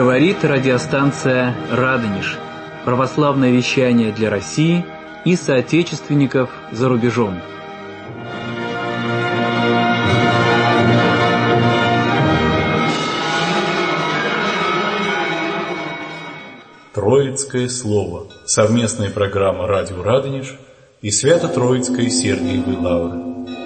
Говорит радиостанция «Радонеж». Православное вещание для России и соотечественников за рубежом. Троицкое слово. Совместная программа «Радио Радонеж» и Свято-Троицкой Сергиевой Лавры.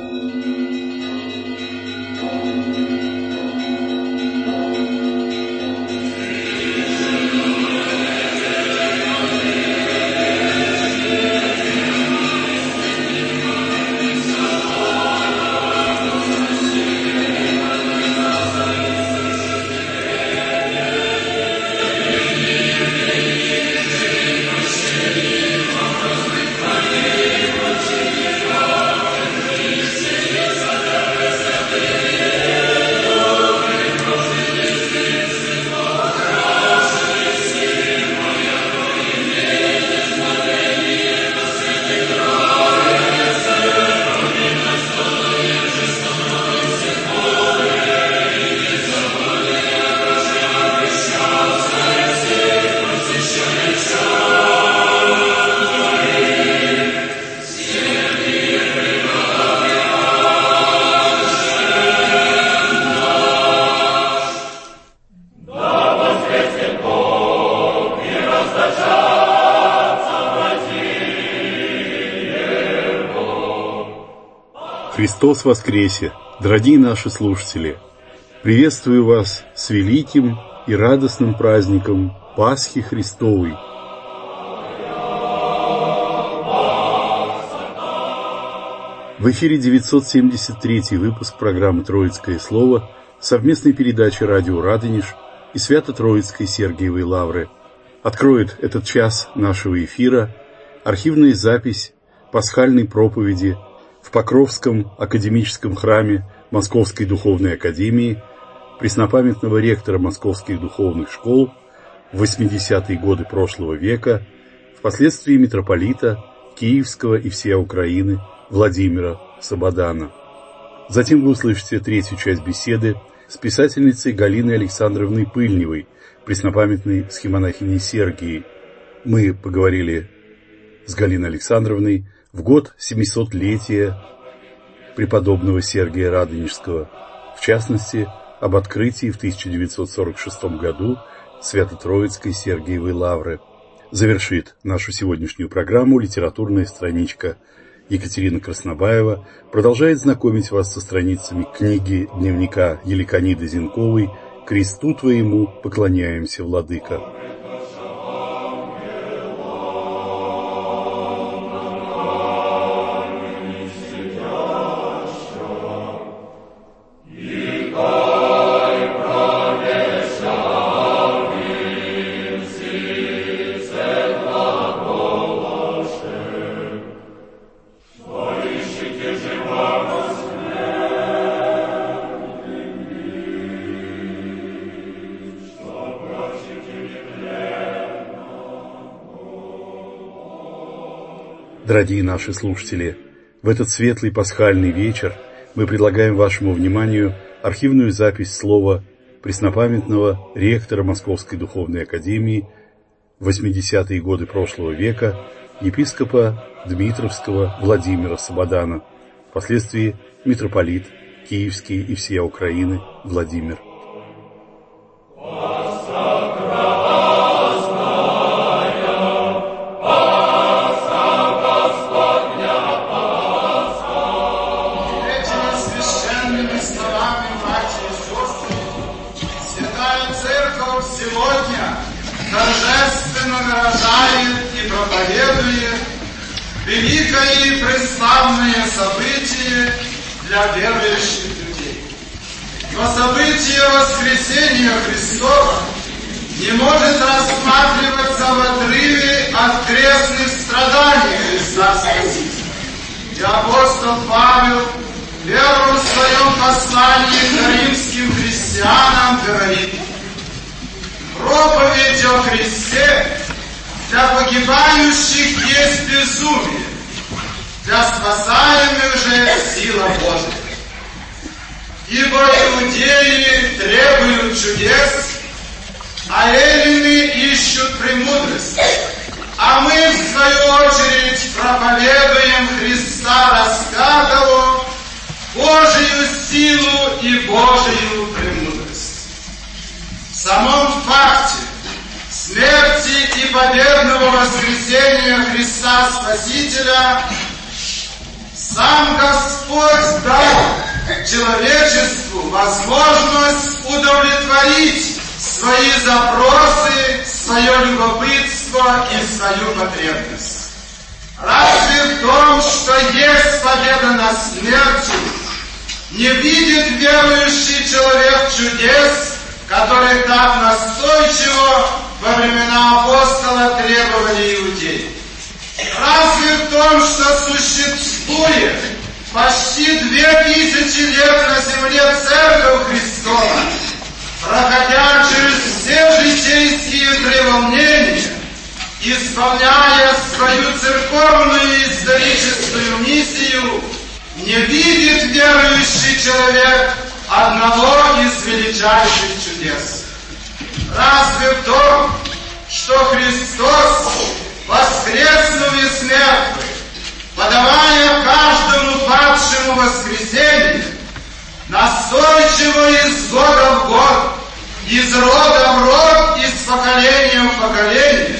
Христос воскресе! Дорогие наши слушатели! Приветствую вас с великим и радостным праздником Пасхи Христовой. В эфире 973-й выпуск программы «Троицкое слово» совместной передачи «Радио Радонеж» и Свято-Троицкой Сергиевой Лавры. Откроет этот час нашего эфира архивная запись пасхальной проповеди в Покровском академическом храме Московской духовной академии преснопамятного ректора московских духовных школ в 80-е годы прошлого века, впоследствии митрополита Киевского и всей Украины Владимира Сабадана. Затем вы услышите третью часть беседы с писательницей Галиной Александровной Пыльневой, преснопамятной схимонахиней Сергией. Мы поговорили с Галиной Александровной в год 700-летия преподобного Сергия Радонежского, в частности, об открытии в 1946 году Свято-Троицкой Сергиевой Лавры. Завершит нашу сегодняшнюю программу литературная страничка. Екатерина Краснобаева продолжает знакомить вас со страницами книги дневника Еликониды Зенковой «Кресту твоему поклоняемся, владыка». Дорогие наши слушатели, в этот светлый пасхальный вечер мы предлагаем вашему вниманию архивную запись слова преснопамятного ректора Московской духовной академии в 80-е годы прошлого века епископа Дмитровского Владимира Сабадана, впоследствии митрополит Киевский и всей Украины Владимир. Великое и преславное событие для верующих людей. Но событие воскресения Христова не может рассматриваться в отрыве от крестных страданий Христа Спасителя. И апостол Павел в первом своем послании к римским христианам говорит: проповедь о Христе для погибающих есть безумие, для спасаемых же сила Божия. Ибо иудеи требуют чудес, а Божию премудрость. В самом факте смерти и победного воскресения Христа Спасителя сам Господь дал человечеству возможность удовлетворить свои запросы, свое любопытство и свою потребность. Разве в том, что есть победа над смертью, не видит верующий человек чудес, которые так настойчиво во времена апостола требовали иудеи? Разве в том, что существует почти 2000 лет на земле Церковь Христова, проходя через все житейские треволнения, исполняя свою церковную и историческую миссию, не видит верующий человек одного из величайших чудес? Разве в том, что Христос, воскреснув из мертвых, подавая каждому падшему воскресенье, настойчиво из года в год, из рода в род, из поколения в поколение,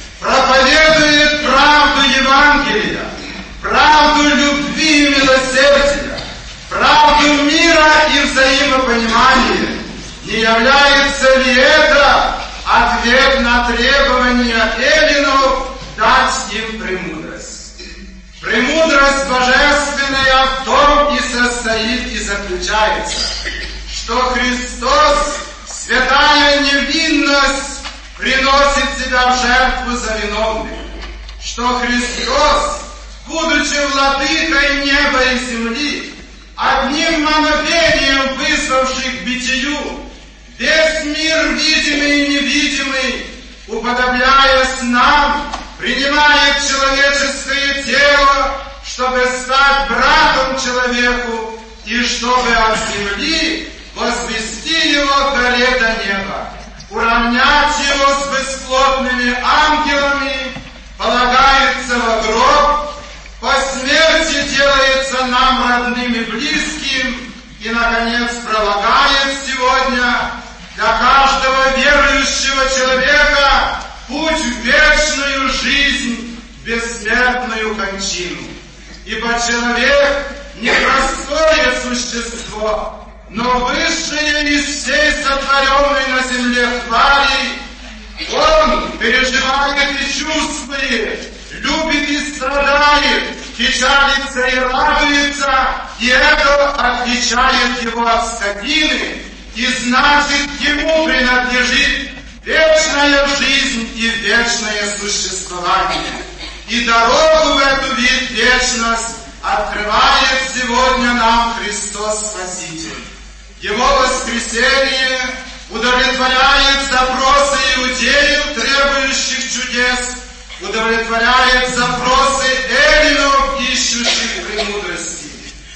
проповедует правду Евангелия, правду любви и милосердия, правду мира и взаимопонимания. Не является ли это ответ на требования эллинов дать им премудрость? Премудрость божественная в том и состоит и заключается, что Христос, святая невинность, приносит себя в жертву за виновных, что Христос, будучи владыкой неба и земли, одним мановением вызвавший к бытию весь мир, видимый и невидимый, уподобляясь нам, принимает человеческое тело, чтобы стать братом человеку и чтобы от земли возвести его к горе до неба, уравнять его с бесплотными ангелами, полагается во гроб, по смерти делается нам родным и близким, и, наконец, пролагает сегодня для каждого верующего человека путь в вечную жизнь, в бессмертную кончину. Ибо человек не простое существо, но высшее из всей сотворенной на земле твари. Он переживает и чувствует, любит и страдает, печалится и радуется, и это отличает его от скотины, и значит, ему принадлежит вечная жизнь и вечное существование. И дорогу в эту вечность открывает сегодня нам Христос Спаситель. Его воскресение удовлетворяет запросы иудеев, требующих чудес, удовлетворяет запросы эллинов, ищущих премудрости.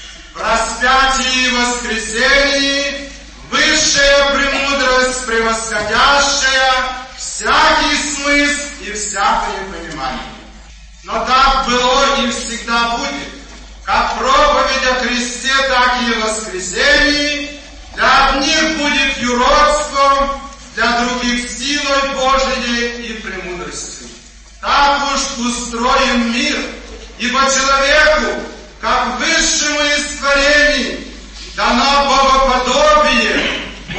В распятии и воскресении высшая премудрость, превосходящая всякий смысл и всякое понимание. Но так было и всегда будет, как проповедь о Христе, так и о воскресении для одних будет юродством, для других силой Божией и премудростью. Так уж устроен мир, ибо человеку, как высшему из творений, дано богоподобие,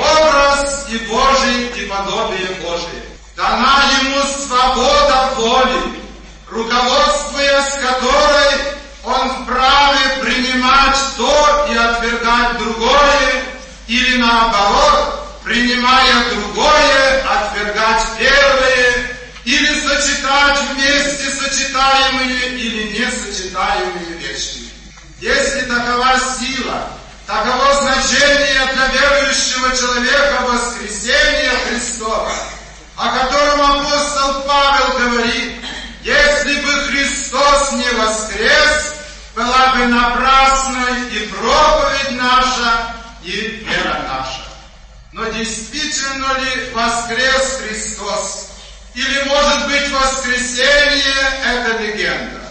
образ и Божий, и подобие Божие. Дана ему свобода воли, руководствуясь которой он вправе принимать то и отвергать другое, или наоборот, принимая другое, отвергать первое, или сочетать вместе сочетаемые или несочетаемые вещи. Если такова сила, таково значение для верующего человека воскресения Христова, о котором апостол Павел говорит: если бы Христос не воскрес, была бы напрасной и проповедь наша, и вера наша. Но действительно ли воскрес Христос? Или, может быть, воскресение – это легенда?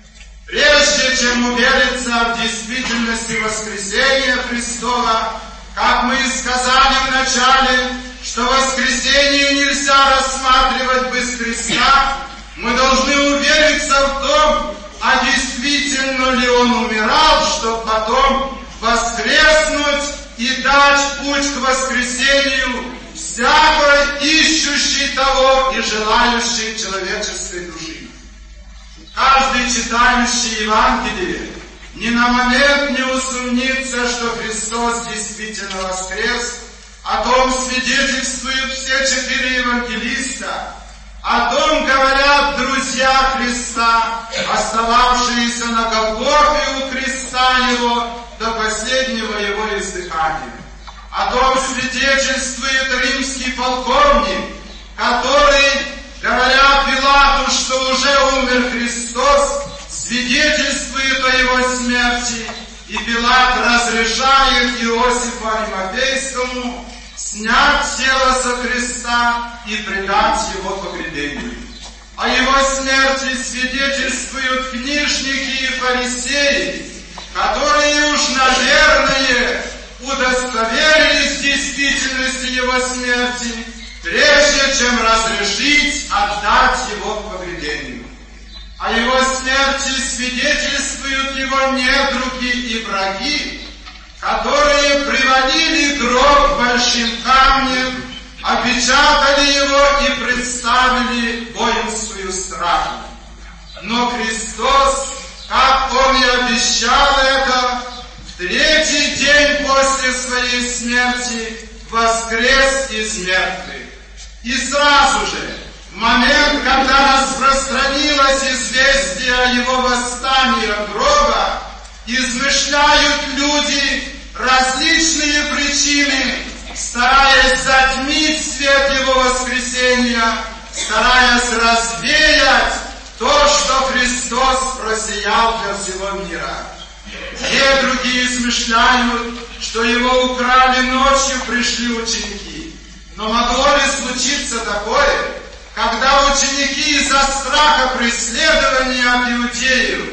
Прежде чем увериться в действительности воскресения Христова, как мы и сказали в начале, что воскресение нельзя рассматривать без креста, мы должны увериться в том, а действительно ли Он умирал, чтобы потом воскреснуть и дать путь к воскресению всякой ищущей того и желающей человеческой души. Каждый читающий Евангелие ни на момент не усомнится, что Христос действительно воскрес. О том свидетельствуют все 4 евангелиста, о том говорят друзья Христа, остававшиеся на Голгофе у креста Его до последнего Его издыхания. О том свидетельствует римский полковник, который, говоря Пилату, что уже умер Христос, свидетельствует о Его смерти, и Пилат разрешает Иосифу Аримафейскому снять тело со креста и предать его погребению. О Его смерти свидетельствуют книжники и фарисеи, которые уж, наверное, удостоверились в действительности Его смерти, прежде чем разрешить отдать Его к погребению. О Его смерти свидетельствуют Его недруги и враги, которые привалили гроб большим камнем, опечатали Его и представили воинскую стражу. Но Христос, как Он и обещал это, в 3-й день после Своей смерти воскрес из мертвых. И сразу же, в момент, когда распространилось известие о Его восстании от гроба, измышляют люди различные причины, стараясь затмить свет Его воскресения, стараясь развеять то, что Христос просиял для всего мира. Те другие измышляют, что Его украли ночью, пришли ученики. Но могло ли случиться такое, когда ученики из-за страха преследования от иудеев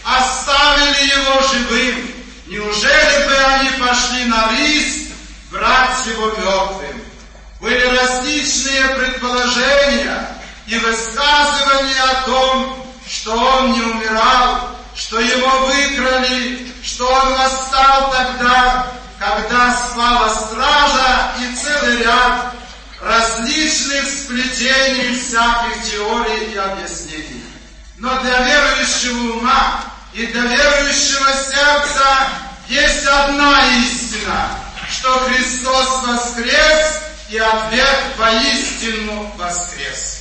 оставили Его живым? Неужели бы они пошли на риск брать Его мертвым? Были различные предположения и высказывания о том, что Он не умирал, что Его выкрали, что Он восстал тогда, когда спала стража, и целый ряд различных сплетений всяких теорий и объяснений. Но для верующего ума и для верующего сердца есть одна истина, что Христос воскрес, и ответ воистину воскрес.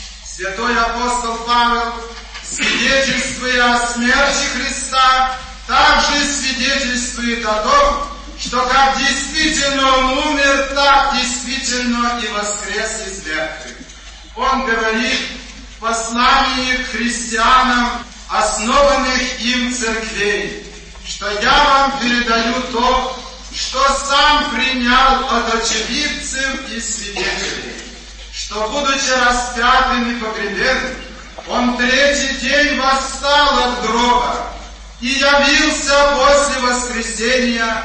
Святой апостол Павел, свидетельствуя о смерти Христа, также свидетельствует о том, что как действительно Он умер, так действительно и воскрес из мертвых. Он говорит в послании к христианам, основанных им церквей, что я вам передаю то, что сам принял от очевидцев и свидетелей, что, будучи распятым и погребен, Он 3-й день восстал от гроба и явился после воскресения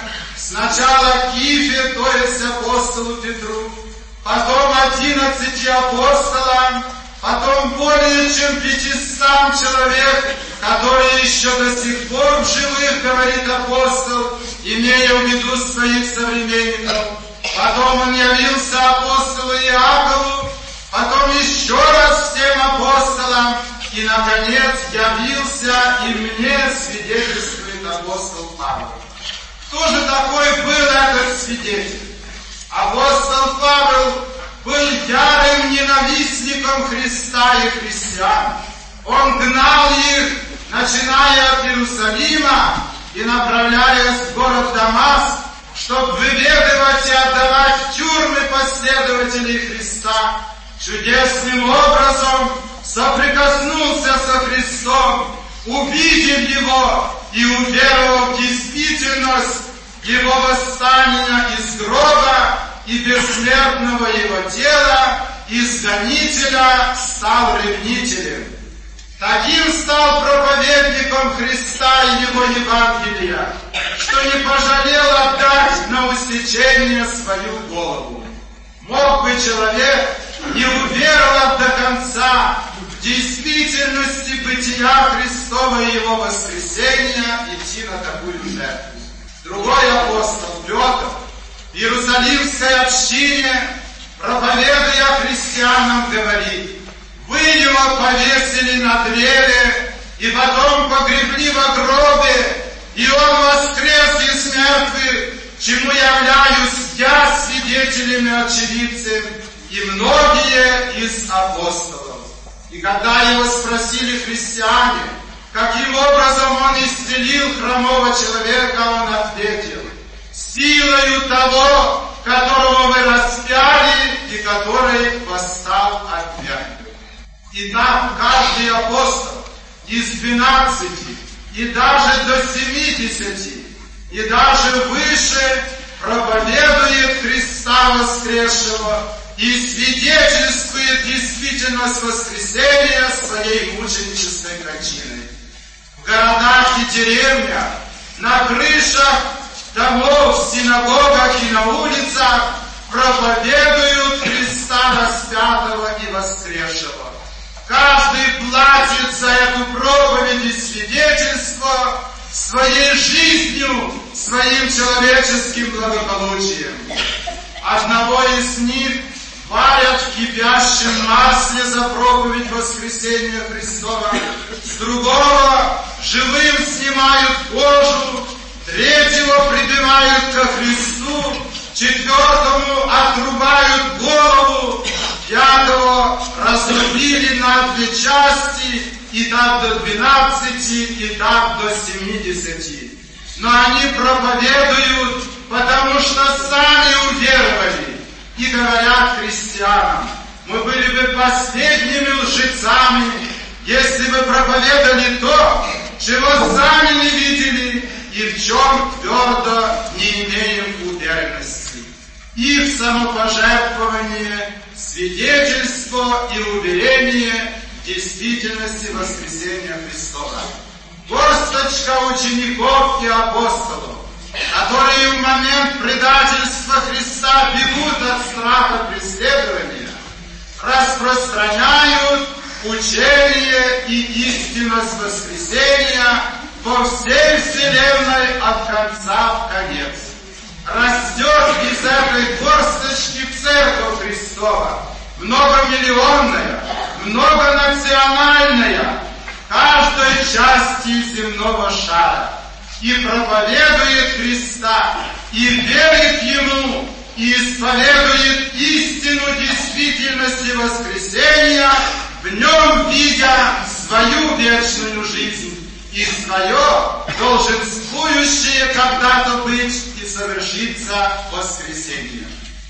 сначала Кифе, то есть апостолу Петру, потом 11 апостолам, потом более чем 500 человек, которые еще до сих пор в живых, говорит апостол, имея в виду своих современников. Потом Он явился апостолу Иакову, потом еще раз всем апостолам, и, наконец, явился и мне, свидетельствует апостол Павел. Кто же такой был этот свидетель? Апостол Павел был ярым ненавистником Христа и христиан. Он гнал их, начиная от Иерусалима и направляясь в город Дамаск, чтобы выведывать и отдавать в тюрьмы последователей Христа. Чудесным образом соприкоснулся со Христом, увидев Его и уверовав в действительность Его восстания из гроба и бессмертного Его тела, из гонителя стал ревнителем. Таким стал проповедником Христа и Его Евангелия. что не пожалел отдать на усечение свою голову. Мог бы человек, не уверовав до конца в действительности бытия Христова и Его воскресения, идти на такую жертву. Другой апостол Петр в Иерусалимской общине, проповедуя христианам, говорит: «Вы его повесили на древе, и потом погребли в гробе, и он воскрес из мертвых, чему являюсь я свидетелями, очевидцем, и многие из апостолов». И когда его спросили христиане, каким образом он исцелил хромого человека, он ответил: «Силою того, которого вы распяли и который восстал от мертвых». Итак, каждый апостол из 12 и даже до 70 и даже выше проповедует Христа воскресшего и свидетельствует действительность воскресения своей мученической кончиной. В городах и деревнях, на крышах домов, в синагогах и на улицах проповедуют Христа распятого и воскресшего. Каждый платит за эту проповедь и свидетельство своей жизнью, своим человеческим благополучием. Одного из них варят в кипящем масле за проповедь воскресения Христова, с другого живым снимают кожу, третьего прибивают ко Христу, четвертому отрубают голову, пятого разрубили на 2 части, и так до 12, и так до 70. Но они проповедуют, потому что сами уверовали, и говорят христианам: мы были бы последними лжецами, если бы проповедовали то, чего сами не видели и в чем твердо не имеем уверенности. Их самопожертвование, свидетельство и уверение в действительности воскресения Христова. Горсточка учеников и апостолов, которые в момент предательства Христа бегут от страха преследования, распространяют учение и истинность воскресения по всей вселенной от конца в конец. Растет из этой горсточки Церковь Христова, многомиллионная, многонациональная, в каждой части земного шара, и проповедует Христа, и верит Ему, и исповедует истину действительности воскресения, в Нем видя свою вечную жизнь и свое долженствующее когда-то быть и совершиться воскресение.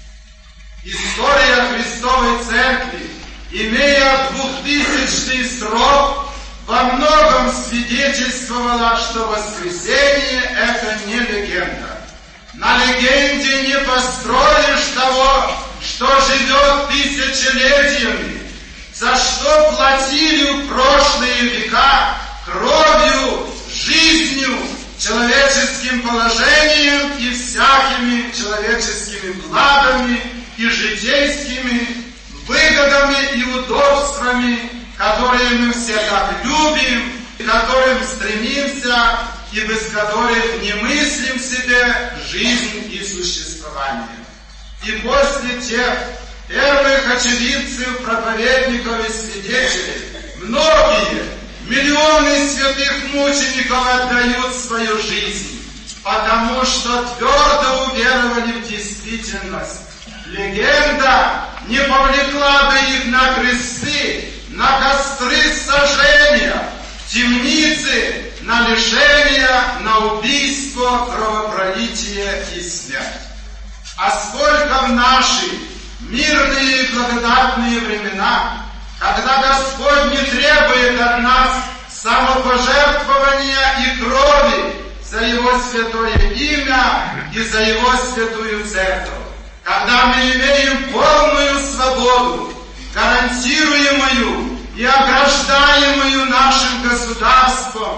История Христовой Церкви, имея 2000-й срок, во многом свидетельствовала, что воскресение — это не легенда. На легенде не построишь того, что живет тысячелетиями, за что платили в прошлые века кровью, жизнью, человеческим положением и всякими человеческими благами и житейскими выгодами и удобствами, которые мы все так любим, к которым стремимся и без которых не мыслим себе жизнь и существование. И после тех первых очевидцев, проповедников и свидетелей, многие, миллионы святых мучеников отдают свою жизнь, потому что твердо уверовали в действительность. Легенда не повлекла бы их на кресты, на костры сожжения, темницы, на лишения, на убийство, кровопролитие и смерть. А сколько в наши мирные и благодатные времена, когда Господь не требует от нас самопожертвования и крови за Его святое имя и за Его святую церковь, когда мы имеем полную свободу, гарантируемую и ограждаемую нашим государством,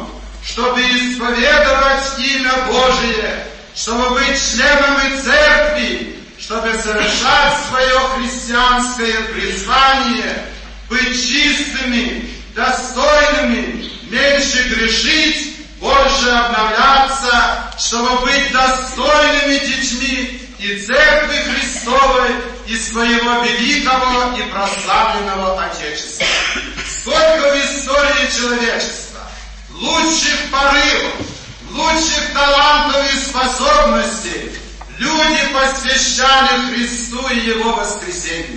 чтобы исповедовать имя Божие, чтобы быть членами церкви, чтобы совершать свое христианское призвание, быть чистыми, достойными, меньше грешить, больше обновляться, чтобы быть достойными детьми и Церкви Христовой, и своего великого и прославленного Отечества. Сколько в истории человечества лучших порывов, лучших талантов и способностей люди посвящали Христу и Его воскресению.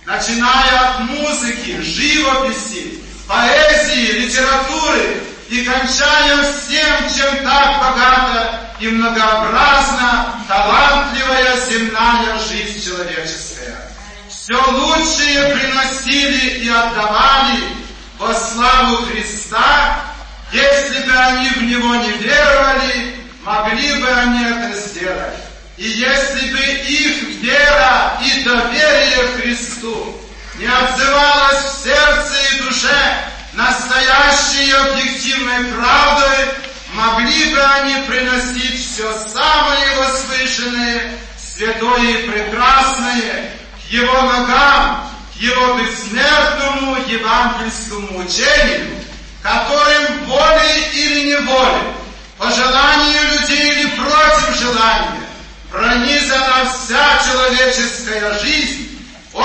Начиная от музыки, живописи, поэзии, литературы и кончая всем, чем так богата и многообразна талантливая земная жизнь человеческая. Все лучшее приносили и отдавали во славу Христа. Если бы они в Него не веровали, могли бы они это сделать. И если бы их вера и доверие Христу не отзывалось в сердце и душе настоящей объективной правдой, могли бы они приносить все самое возвышенное, святое и прекрасное к Его ногам, к Его бессмертному евангельскому учению, которым волей или неволей, по желанию людей или против желания, пронизана вся человеческая жизнь,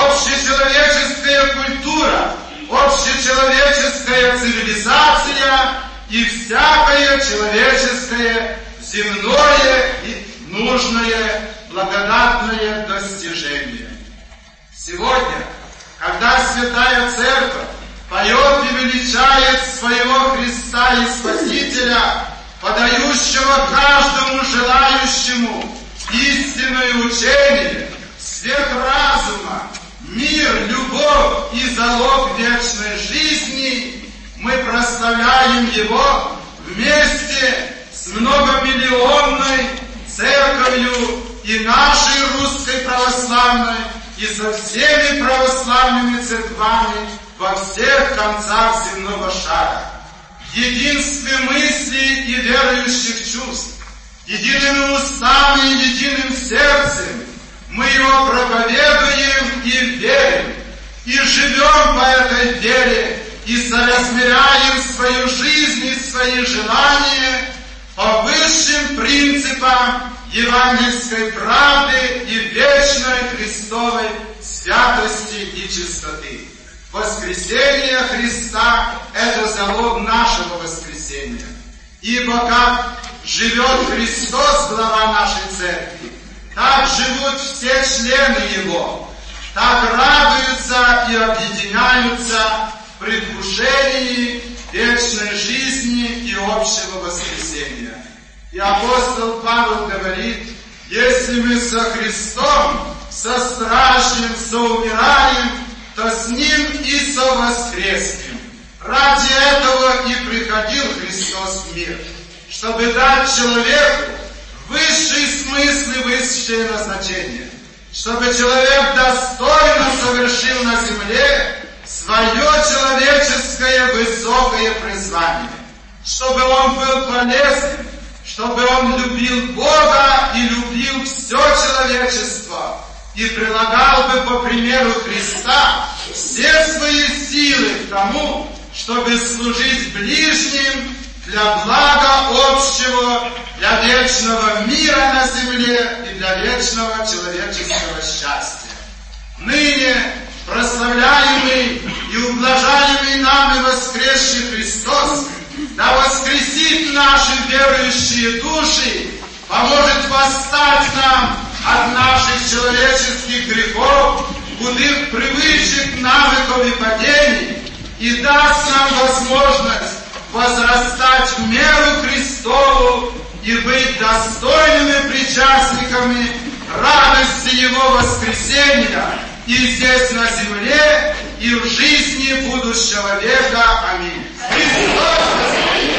общечеловеческая культура, общечеловеческая цивилизация и всякое человеческое земное и нужное благодатное достижение. Сегодня, когда Святая Церковь поет и величает своего Христа и Спасителя, подающего каждому желающему истинное учение, свет разума, мир, любовь и залог вечной жизни, мы прославляем Его вместе с многомиллионной церковью и нашей русской православной, и со всеми православными церквами во всех концах земного шара. В единстве мыслей и верующих чувств, едиными устами и единым сердцем мы Его проповедуем и верим, и живем по этой вере, и соразмеряем свою жизнь и свои желания по высшим принципам евангельской правды и вечной Христовой святости и чистоты. Воскресение Христа – это залог нашего воскресения. Ибо как живет Христос, глава нашей церкви, так живут все члены Его, так радуются и объединяются в предвкушении вечной жизни и общего воскресения. И апостол Павел говорит: если мы со Христом состраждем, соумираем, то с Ним и совоскреснем. Ради этого и приходил Христос в мир, чтобы дать человеку высший смысл и высшее назначение, чтобы человек достойно совершил на земле свое человеческое высокое призвание, чтобы он был полезен, чтобы он любил Бога и любил все человечество, и прилагал бы по примеру Христа все свои силы к тому, чтобы служить ближним для блага общего, для вечного мира на земле и для вечного человеческого счастья. Ныне прославляемый и ублажаемый нами воскресший Христос да воскресит наши верующие души, поможет восстать нам от наших человеческих грехов, худых привычек, навыков и падений, и даст нам возможность возрастать в меру Христову и быть достойными причастниками радости Его воскресения и здесь на земле, и в жизни будущего века. Аминь. Христос воскресе!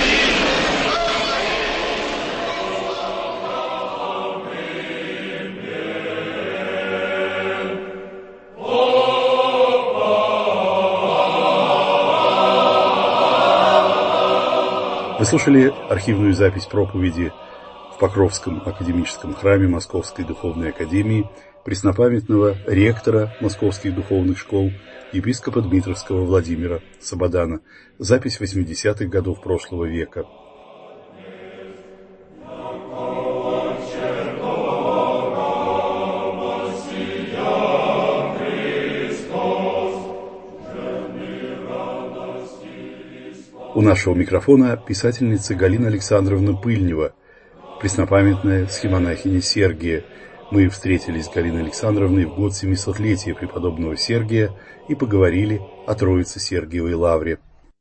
Вы слушали архивную запись проповеди в Покровском академическом храме Московской духовной академии преснопамятного ректора Московских духовных школ епископа Дмитровского Владимира Сабадана. Запись 80-х годов прошлого века. У нашего микрофона писательница Галина Александровна Пыльнева, преснопамятная схемонахиня Сергия. Мы встретились с Галиной Александровной в год 700-летия преподобного Сергия и поговорили о Троице-Сергиевой лавре.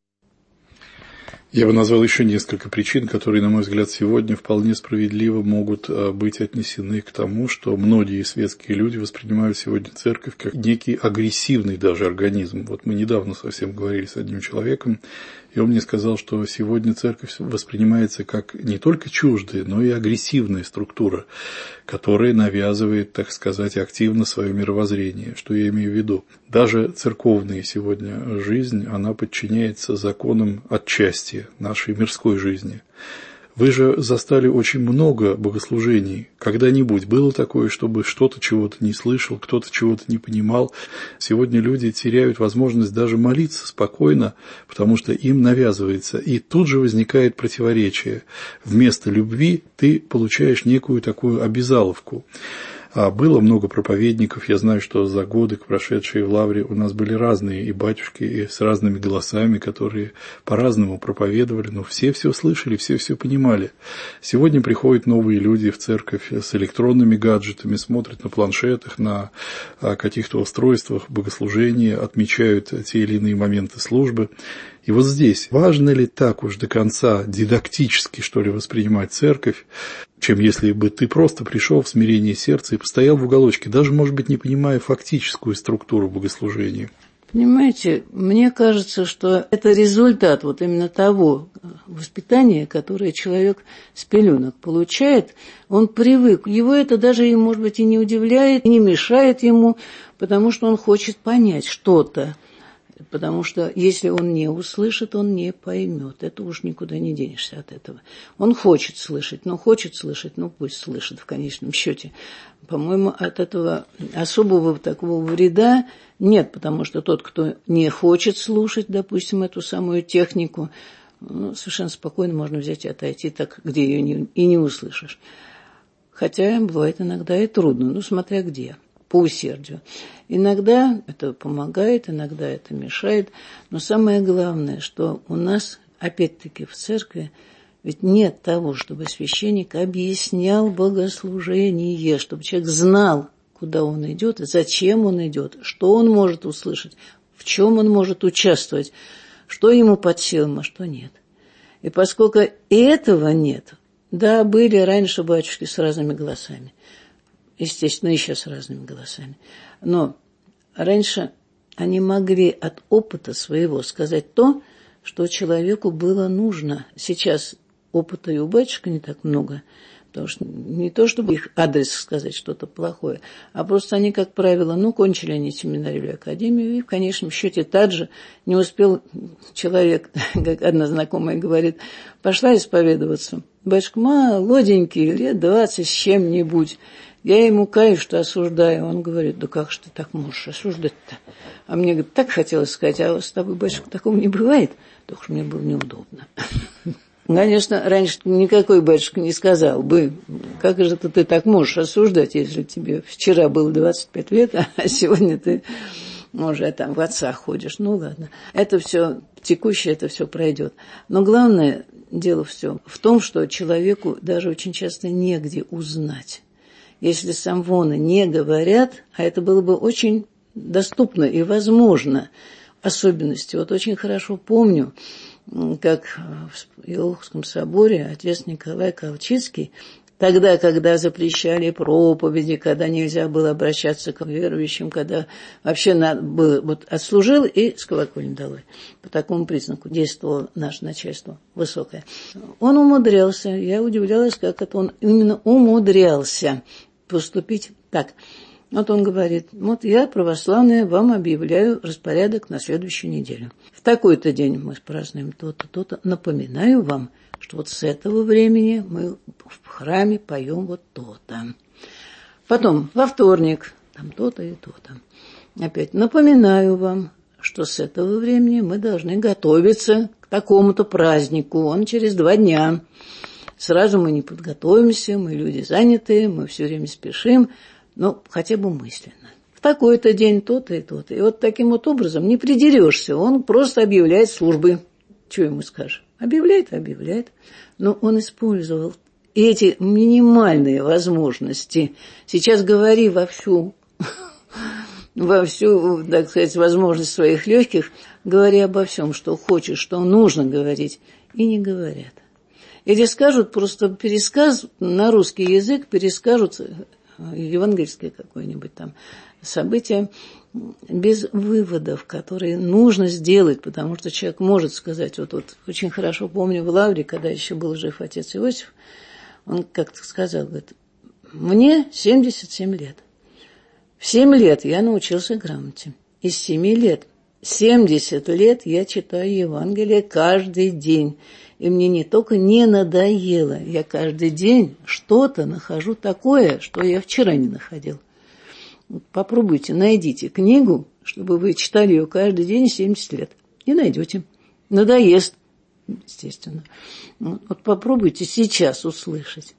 Я бы назвал еще несколько причин, которые, на мой взгляд, сегодня вполне справедливо могут быть отнесены к тому, что многие светские люди воспринимают сегодня церковь как некий агрессивный даже организм. Вот мы недавно совсем говорили с одним человеком, и он мне сказал, что сегодня церковь воспринимается как не только чуждая, но и агрессивная структура, которая навязывает, так сказать, активно свое мировоззрение. Что я имею в виду? Даже церковная сегодня жизнь, она подчиняется законам отчасти нашей мирской жизни. Вы же застали очень много богослужений. Когда-нибудь было такое, чтобы что-то чего-то не слышал, кто-то чего-то не понимал? Сегодня люди теряют возможность даже молиться спокойно, потому что им навязывается. И тут же возникает противоречие. Вместо любви ты получаешь некую такую обязаловку. Было много проповедников, я знаю, что за годы, прошедшие в лавре, у нас были разные и батюшки, и с разными голосами, которые по-разному проповедовали, но все слышали, все понимали. Сегодня приходят новые люди в церковь с электронными гаджетами, смотрят на планшетах, на каких-то устройствах богослужения, отмечают те или иные моменты службы. И вот здесь важно ли так уж до конца дидактически, что ли, воспринимать церковь, чем если бы ты просто пришел в смирение сердца и постоял в уголочке, даже, может быть, не понимая фактическую структуру богослужения. Понимаете, мне кажется, что это результат вот именно того воспитания, которое человек с пеленок получает. Он привык. Его это даже, может быть, и не удивляет, и не мешает ему, потому что он хочет понять что-то. Потому что если он не услышит, он не поймет. Это уж никуда не денешься от этого. Он хочет слышать, пусть слышит в конечном счете. По-моему, от этого особого такого вреда нет, потому что тот, кто не хочет слушать, допустим, эту самую технику, совершенно спокойно можно взять и отойти так, где ее и не услышишь. Хотя бывает иногда и трудно, смотря где. По усердию. Иногда это помогает, иногда это мешает, но самое главное, что у нас, опять-таки, в церкви ведь нет того, чтобы священник объяснял богослужение, чтобы человек знал, куда он идет, зачем он идет, что он может услышать, в чем он может участвовать, что ему под силам, а что нет. И поскольку этого нет, да, были раньше батюшки с разными голосами, естественно, и сейчас разными голосами. Но раньше они могли от опыта своего сказать то, что человеку было нужно. Сейчас опыта и у батюшка не так много, потому что не то, чтобы их адрес сказать что-то плохое, а просто они, как правило, кончили они семинарию или академию, и в конечном счете также не успел человек, как одна знакомая говорит, пошла исповедоваться. Батюшка молоденький, лет 20 с чем-нибудь. Я ему каюсь, что осуждаю. Он говорит, да как же ты так можешь осуждать-то? А мне, говорит, так хотелось сказать, а с тобой, батюшка, такого не бывает. Только что мне было неудобно. Конечно, раньше никакой батюшка не сказал бы, как же ты так можешь осуждать, если тебе вчера было 25 лет, а сегодня ты уже там в отцах ходишь. Ладно. Это все текущее, это все пройдет. Но главное дело все в том, что человеку даже очень часто негде узнать. Если самвоны не говорят, а это было бы очень доступно и возможно, особенности. Вот очень хорошо помню, как в Илохском соборе отец Николай Колчицкий, тогда, когда запрещали проповеди, когда нельзя было обращаться к верующим, когда вообще надо было, отслужил и с колокольни долой. По такому признаку действовало наше начальство высокое. Он умудрялся, я удивлялась, как это он именно умудрялся поступить так. Вот он говорит, я, православная, вам объявляю распорядок на следующую неделю. В такой-то день мы празднуем то-то, то-то. Напоминаю вам, что вот с этого времени мы в храме поем вот то-то. Потом во вторник там то-то и то-то. Опять напоминаю вам, что с этого времени мы должны готовиться к такому-то празднику. Он через 2 дня. Сразу мы не подготовимся, мы люди занятые, мы все время спешим, но хотя бы мысленно. В такой-то день то-то и то-то. И вот таким вот образом не придерешься. Он просто объявляет службы. Что ему скажешь? Объявляет. Но он использовал эти минимальные возможности. Сейчас говори во всю, так сказать, возможность своих легких, говори обо всем, что хочешь, что нужно говорить, и не говорят. Или скажут просто пересказ на русский язык, перескажут евангельское какое-нибудь там событие без выводов, которые нужно сделать, потому что человек может сказать, вот очень хорошо помню в Лавре, когда еще был жив отец Иосиф, он как-то сказал, говорит, мне 77 лет. В 7 лет я научился грамоте. Из 7 лет 70 лет я читаю Евангелие каждый день. И мне не только не надоело, я каждый день что-то нахожу такое, что я вчера не находил. Попробуйте, найдите книгу, чтобы вы читали ее каждый день 70 лет. И найдете. Надоест, естественно. Вот попробуйте сейчас услышать.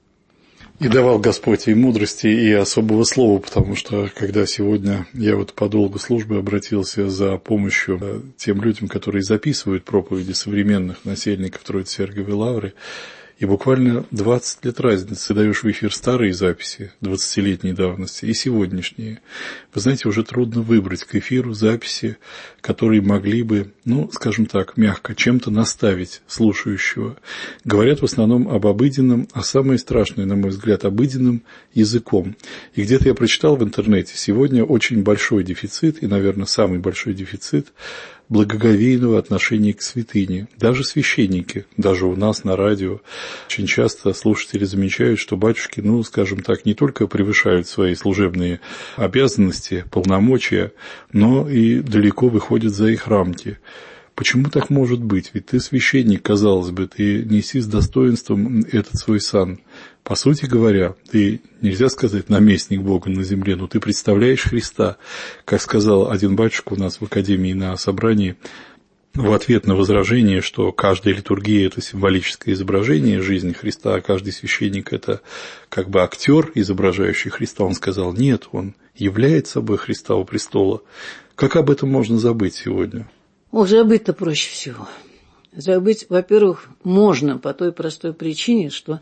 И давал Господь и мудрости, и особого слова, потому что, когда сегодня я вот по долгу службы обратился за помощью тем людям, которые записывают проповеди современных насельников Троицкой Сергиевой Лавры, и буквально 20 лет разницы, даешь в эфир старые записи 20-летней давности и сегодняшние. Вы знаете, уже трудно выбрать к эфиру записи, которые могли бы, скажем так, мягко, чем-то наставить слушающего. Говорят в основном об обыденном, а самое страшное, на мой взгляд, обыденным языком. И где-то я прочитал в интернете, сегодня очень большой дефицит, и, наверное, самый большой дефицит благоговейного отношения к святыне. Даже священники, даже у нас на радио, очень часто слушатели замечают, что батюшки, скажем так, не только превышают свои служебные обязанности, полномочия, но и далеко выходят за их рамки. Почему так может быть? Ведь ты священник, казалось бы, ты неси с достоинством этот свой сан. По сути говоря, ты, нельзя сказать, наместник Бога на земле, но ты представляешь Христа. Как сказал один батюшка у нас в академии на собрании, в ответ на возражение, что каждая литургия – это символическое изображение жизни Христа, а каждый священник – это как бы актер, изображающий Христа, он сказал, нет, он являет собой Христа у престола. Как об этом можно забыть сегодня? Забыть-то проще всего. Забыть, во-первых, можно по той простой причине, что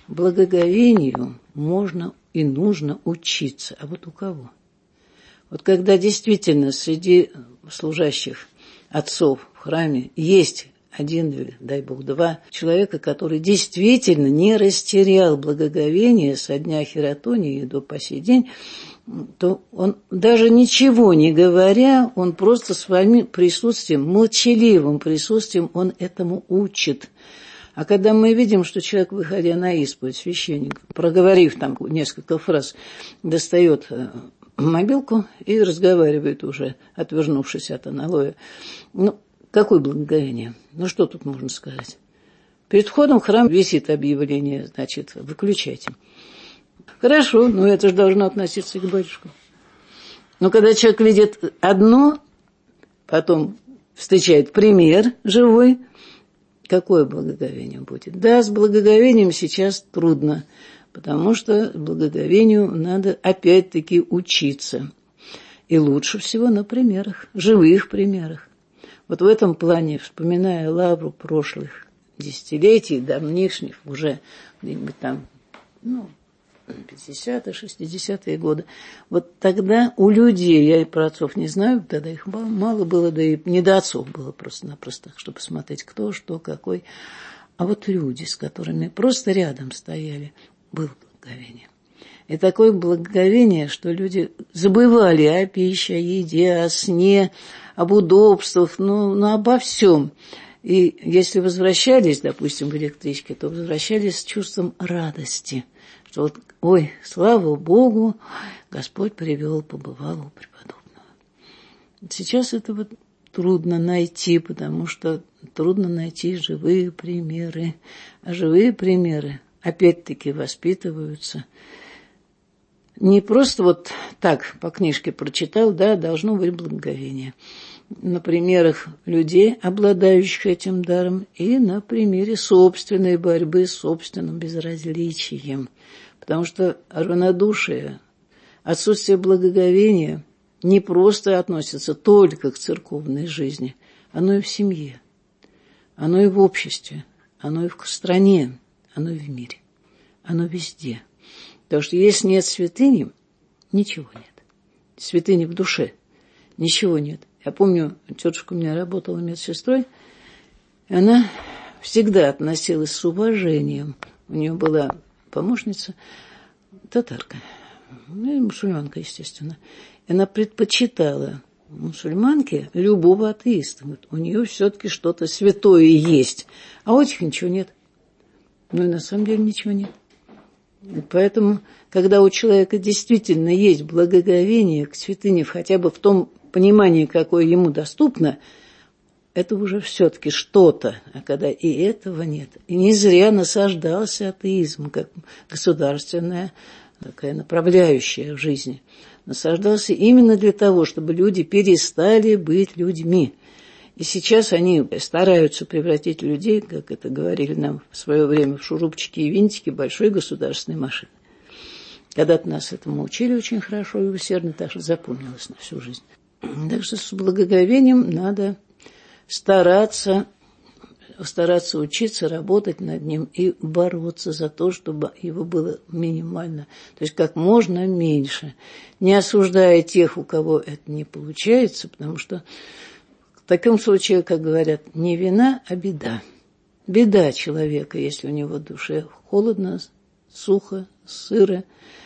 благоговению можно и нужно учиться. А вот у кого? Вот когда действительно среди служащих отцов в храме есть 1 или, дай Бог, 2 человека, который действительно не растерял благоговение со дня хератонии до по сей день, то он, даже ничего не говоря, он просто своим присутствием, молчаливым присутствием, он этому учит. А когда мы видим, что человек, выходя на исповедь, священник, проговорив там несколько фраз, достает мобилку и разговаривает уже, отвернувшись от аналоя. Какое благоговение? Что тут можно сказать? Перед входом в храм висит объявление, значит, выключайте. Хорошо, но это же должно относиться и к батюшкам. Но когда человек видит одно, потом встречает пример живой, какое благоговение будет? Да, с благоговением сейчас трудно, потому что благоговению надо опять-таки учиться. И лучше всего на примерах, живых примерах. Вот в этом плане, вспоминая Лавру прошлых десятилетий, давнишних, уже где-нибудь там, 50-е, 60-е годы. Вот тогда у людей, я и про отцов не знаю, тогда их мало было, да и не до отцов было просто-напросто, чтобы смотреть, кто, что, какой. А вот люди, с которыми просто рядом стояли, было благоговение. И такое благоговение, что люди забывали о пище, о еде, о сне, об удобствах, обо всем. И если возвращались, допустим, в электричке, то возвращались с чувством радости, что слава Богу, Господь привел, побывал у преподобного. Сейчас этого трудно найти, потому что трудно найти живые примеры. А живые примеры, опять-таки, воспитываются не просто вот так по книжке прочитал, да, должно быть благоговение. На примерах людей, обладающих этим даром, и на примере собственной борьбы с собственным безразличием. Потому что равнодушие, отсутствие благоговения не просто относится только к церковной жизни, оно и в семье, оно и в обществе, оно и в стране, оно и в мире, оно везде. Потому что если нет святыни, ничего нет. Святыни в душе, ничего нет. Я помню, тетушка у меня работала медсестрой, и она всегда относилась с уважением. У нее была помощница, татарка, ну, мусульманка, естественно. И она предпочитала мусульманке любого атеиста. Вот у нее все-таки что-то святое есть, а у этих ничего нет. Ну и на самом деле ничего нет. И поэтому, когда у человека действительно есть благоговение к святыне, хотя бы в том понимании, какое ему доступно, это уже все-таки что-то. А когда и этого нет, и не зря насаждался атеизм, как государственная такая направляющая в жизни, насаждался именно для того, чтобы люди перестали быть людьми. И сейчас они стараются превратить людей, как это говорили нам в свое время, в шурупчики и винтики большой государственной машины. Когда-то нас этому учили очень хорошо и усердно, так что запомнилось на всю жизнь. Так что с благоговением надо стараться учиться, работать над ним и бороться за то, чтобы его было минимально, то есть как можно меньше, не осуждая тех, у кого это не получается, потому что в таком случае, как говорят, не вина, а беда. Беда человека, если у него в душе холодно, сухо, сыро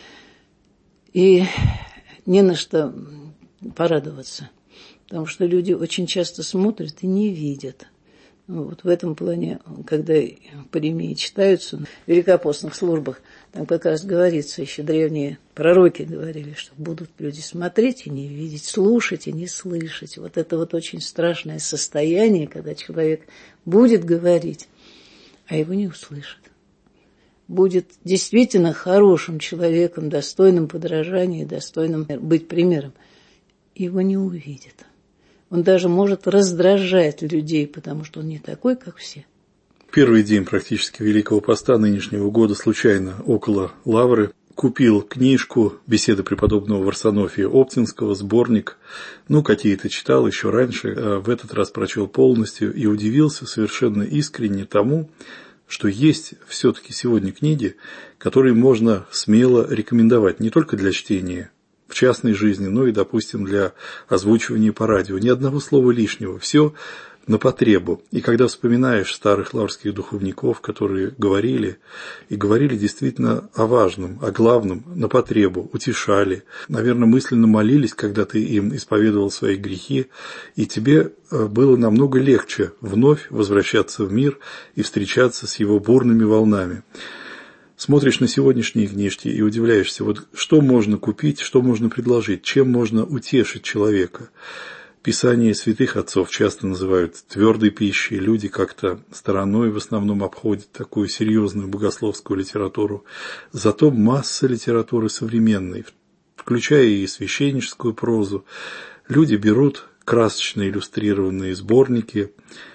и не на что порадоваться. Потому что люди очень часто смотрят и не видят. Вот в этом плане, когда паремии читаются в великопостных службах, там как раз говорится, еще древние пророки говорили, что будут люди смотреть и не видеть, слушать и не слышать. Вот это вот очень страшное состояние, когда человек будет говорить, а его не услышат. Будет действительно хорошим человеком, достойным подражания, достойным быть примером. Его не увидят. Он даже может раздражать людей, потому что он не такой, как все. Первый день практически Великого Поста нынешнего года случайно около Лавры купил книжку «Беседы преподобного Варсонофия Оптинского», сборник, какие-то читал еще раньше, а в этот раз прочел полностью и удивился совершенно искренне тому, что есть все-таки сегодня книги, которые можно смело рекомендовать не только для чтения в частной жизни, но и, допустим, для озвучивания по радио. Ни одного слова лишнего, все на потребу. И когда вспоминаешь старых лаврских духовников, которые говорили действительно о важном, о главном, на потребу, утешали, наверное, мысленно молились, когда ты им исповедовал свои грехи, и тебе было намного легче вновь возвращаться в мир и встречаться с его бурными волнами. Смотришь на сегодняшние книжки и удивляешься, вот что можно купить, что можно предложить, чем можно утешить человека. Писания святых отцов часто называют твердой пищей, люди как-то стороной в основном обходят такую серьезную богословскую литературу. Зато масса литературы современной, включая и священническую прозу. Люди берут красочно иллюстрированные сборники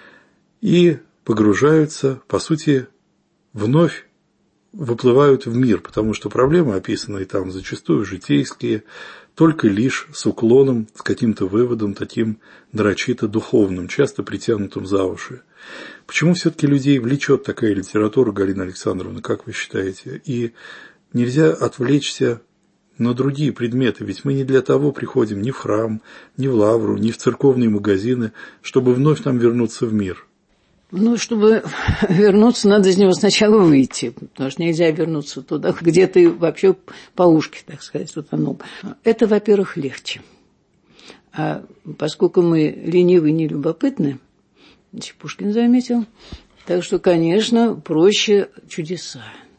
и погружаются, по сути, вновь выплывают в мир, потому что проблемы, описанные там, зачастую житейские, только лишь с уклоном, с каким-то выводом таким нарочито духовным, часто притянутым за уши. Почему все-таки людей влечет такая литература, Галина Александровна, как вы считаете? И нельзя отвлечься на другие предметы, ведь мы не для того приходим ни в храм, ни в лавру, ни в церковные магазины, чтобы вновь там вернуться в мир. Чтобы вернуться, надо из него сначала выйти, потому что нельзя вернуться туда, где ты вообще по ушке, так сказать, утонул. Это, во-первых, легче. А поскольку мы ленивы и нелюбопытны, Пушкин заметил, так что, конечно, проще чудеса.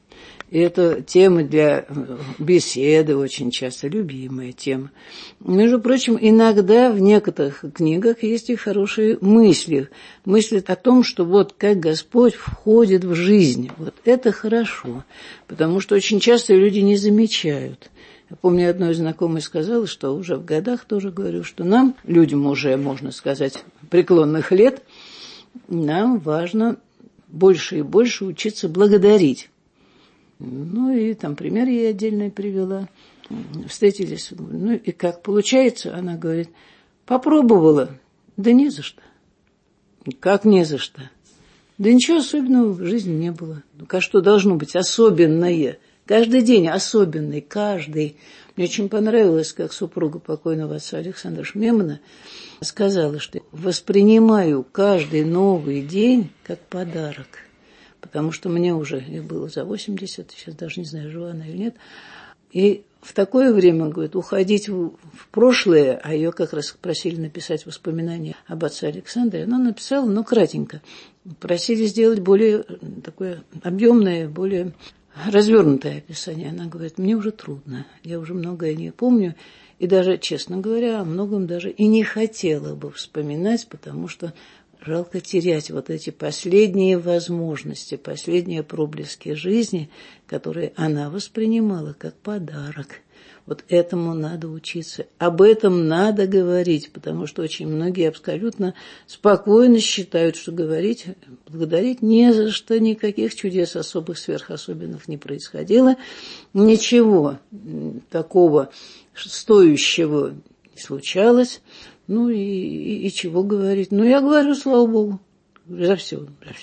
И это тема для беседы очень часто, любимая тема. Между прочим, иногда в некоторых книгах есть и хорошие мысли. Мысли о том, что вот как Господь входит в жизнь. Вот это хорошо, потому что очень часто люди не замечают. Я помню, одной знакомой сказала, что уже в годах тоже говорю, что нам, людям уже, можно сказать, преклонных лет, нам важно больше и больше учиться благодарить. Ну, и там пример ей отдельно привела. Встретились. Ну, и как получается, она говорит, попробовала. Да не за что. Как не за что? Да ничего особенного в жизни не было. Ну, а что должно быть особенное? Каждый день особенный, каждый. Мне очень понравилось, как супруга покойного отца Александра Шмемана сказала, что воспринимаю каждый новый день как подарок. Потому что мне уже было за 80, сейчас даже не знаю, жива она или нет. И в такое время, говорит, уходить в прошлое, а ее как раз просили написать воспоминания об отце Александре, она написала, но кратенько. Просили сделать более такое объемное, более развернутое описание. Она говорит, мне уже трудно, я уже многое не помню. И даже, честно говоря, о многом даже и не хотела бы вспоминать, потому что жалко терять вот эти последние возможности, последние проблески жизни, которые она воспринимала как подарок. Вот этому надо учиться. Об этом надо говорить, потому что очень многие абсолютно спокойно считают, что говорить, благодарить не за что, никаких чудес особых, сверхособенных не происходило. Ничего такого стоящего не случалось. Ну и чего говорить? Ну, я говорю, слава Богу, за все.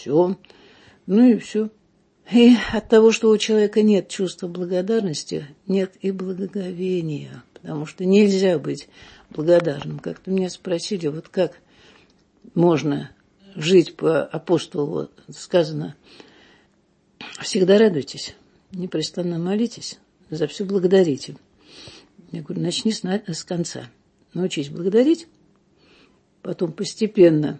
Ну и все. И от того, что у человека нет чувства благодарности, нет и благоговения, потому что нельзя быть благодарным. Как-то меня спросили, вот как можно жить по апостолу, сказано, всегда радуйтесь, непрестанно молитесь, за все благодарите. Я говорю, начни с конца. Научись благодарить, потом постепенно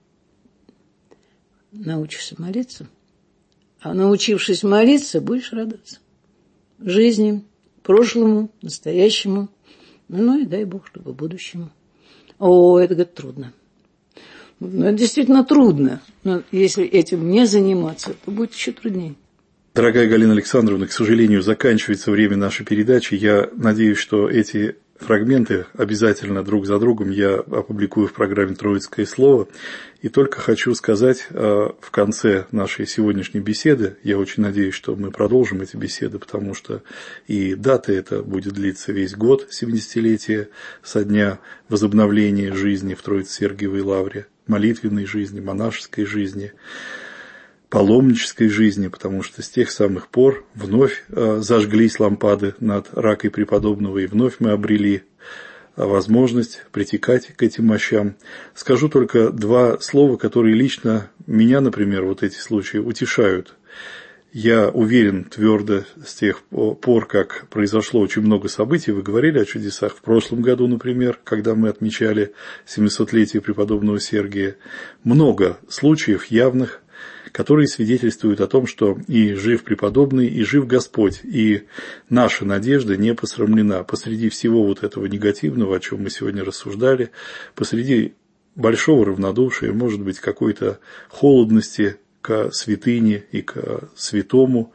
научишься молиться, а научившись молиться, будешь радоваться жизни, прошлому, настоящему, ну и дай Бог, чтобы будущему. О, это, говорит, трудно. Ну, это действительно трудно, но если этим не заниматься, то будет еще труднее. Дорогая Галина Александровна, к сожалению, заканчивается время нашей передачи. Я надеюсь, что эти фрагменты обязательно друг за другом я опубликую в программе «Троицкое слово». И только хочу сказать в конце нашей сегодняшней беседы, я очень надеюсь, что мы продолжим эти беседы, потому что и дата эта будет длиться весь год, 70-летие со дня возобновления жизни в Троице-Сергиевой Лавре, молитвенной жизни, монашеской жизни, паломнической жизни, потому что с тех самых пор вновь зажглись лампады над ракой преподобного, и вновь мы обрели возможность притекать к этим мощам. Скажу только два слова, которые лично меня, например, вот эти случаи утешают. Я уверен твердо с тех пор, как произошло очень много событий, вы говорили о чудесах в прошлом году, например, когда мы отмечали 700-летие преподобного Сергия, много случаев явных, которые свидетельствуют о том, что и жив преподобный, и жив Господь, и наша надежда не посрамлена. Посреди всего вот этого негативного, о чем мы сегодня рассуждали, посреди большого равнодушия, может быть, какой-то холодности к святыне и к святому,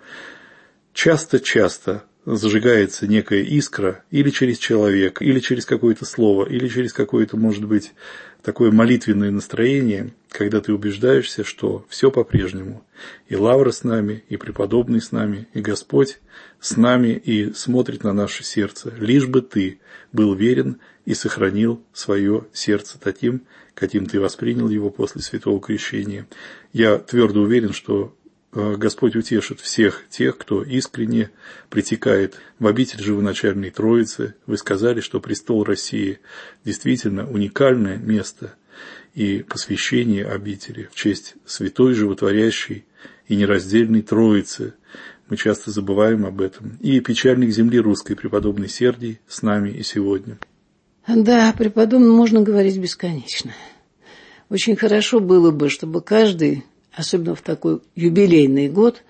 часто зажигается некая искра или через человека, или через какое-то слово, или через какое-то, может быть, такое молитвенное настроение, когда ты убеждаешься, что все по-прежнему. И Лавра с нами, и преподобный с нами, и Господь с нами и смотрит на наше сердце. Лишь бы ты был верен и сохранил свое сердце таким, каким ты воспринял его после святого крещения. Я твердо уверен, что Господь утешит всех тех, кто искренне притекает в обитель живоначальной Троицы. Вы сказали, что престол России действительно уникальное место и посвящение обители в честь святой, животворящей и нераздельной Троицы. Мы часто забываем об этом. И печальник земли русской, преподобный Сергий, с нами и сегодня. Да, о преподобном можно говорить бесконечно. Очень хорошо было бы, чтобы каждый, особенно в такой юбилейный год,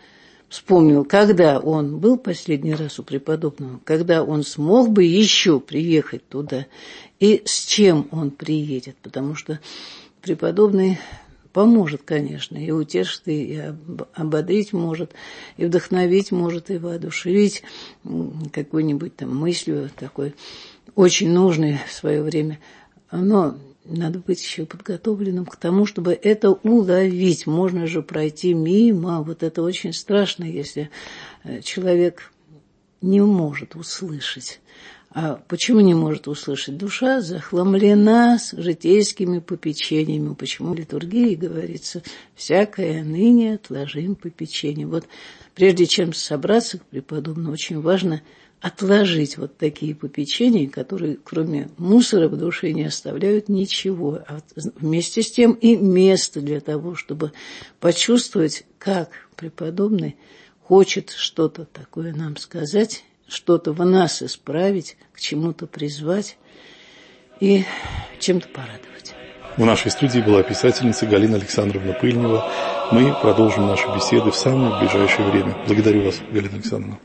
вспомнил, когда он был последний раз у преподобного, когда он смог бы еще приехать туда, и с чем он приедет, потому что преподобный поможет, конечно, и утешит, и ободрить может, и вдохновить может, и воодушевить какой-нибудь там мыслью такой, очень нужной в свое время. Но надо быть еще подготовленным к тому, чтобы это уловить. Можно же пройти мимо. Вот это очень страшно, если человек не может услышать. А почему не может услышать? Душа захламлена с житейскими попечениями. Почему в литургии говорится «всякое ныне отложим попечение». Вот прежде чем собраться к преподобному, очень важно отложить вот такие попечения, которые кроме мусора в душе не оставляют ничего. А вместе с тем и место для того, чтобы почувствовать, как преподобный хочет что-то такое нам сказать, что-то в нас исправить, к чему-то призвать и чем-то порадовать. В нашей студии была писательница Галина Александровна Пыльнева. Мы продолжим наши беседы в самое ближайшее время. Благодарю вас, Галина Александровна.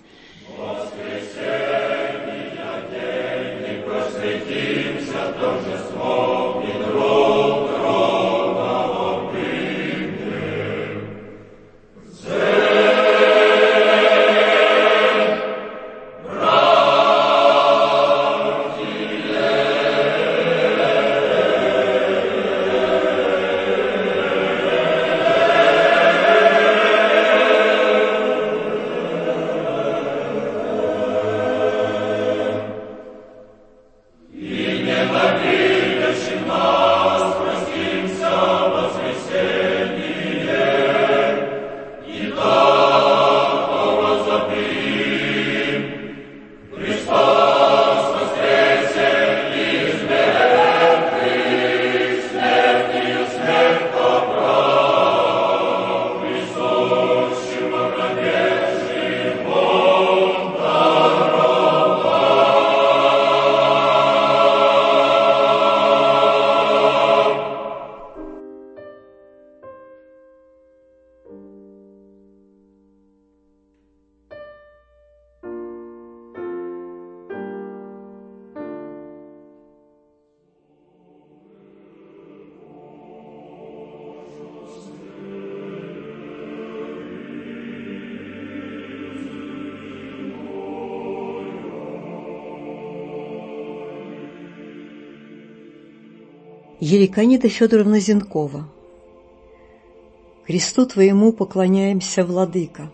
Ериконида Федоровна Зенкова. Христу Твоему поклоняемся, Владыка.